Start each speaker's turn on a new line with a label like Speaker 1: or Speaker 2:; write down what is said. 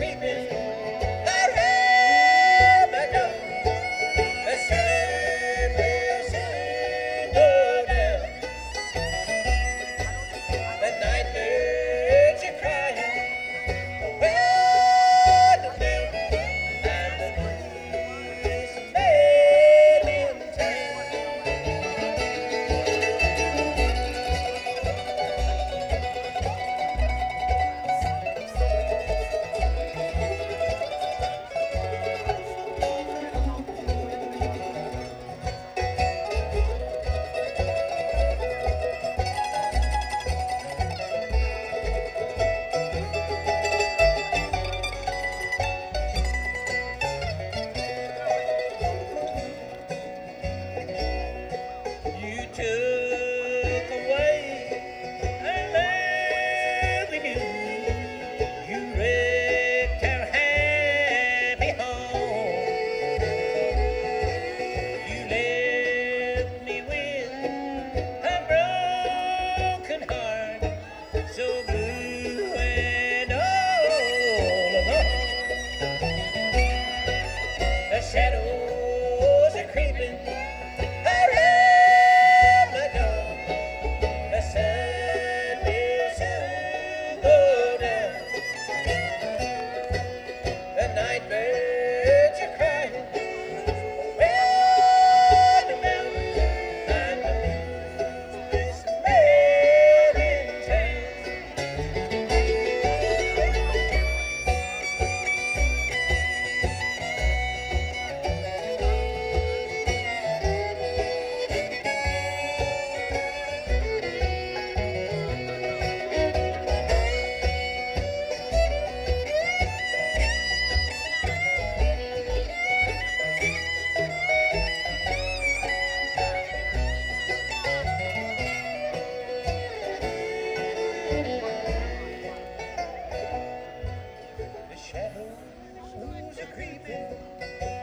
Speaker 1: creeping around my door. The sun will soon go down. The night birds are crying around the moon. And the policeman in town. You took away our love we knew. You wrecked our happy home. You left me with a broken heart, so blue and all alone. The shadows are creeping around my door. The sun will soon go down. The night birds are crying around the mountain. I'm the bluest man in town. The shadows are creeping